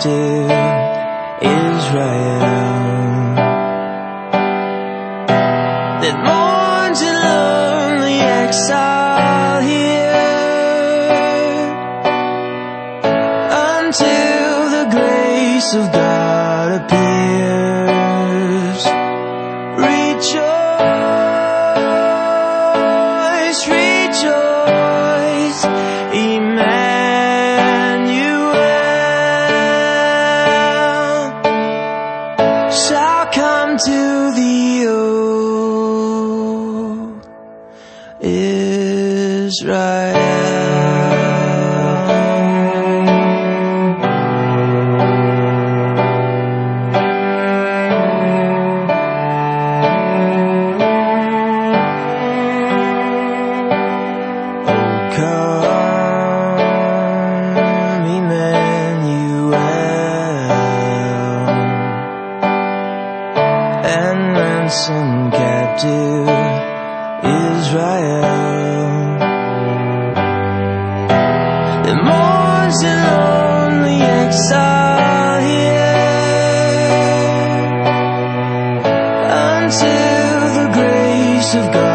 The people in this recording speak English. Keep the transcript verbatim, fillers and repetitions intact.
captive Israel that mourns in lonely exile here until the grace of God appears. Rejoice, rejoice, Emmanuel shall come to thee, O Israel. Some captive Israel that mourns in lonely exile here until the grace of God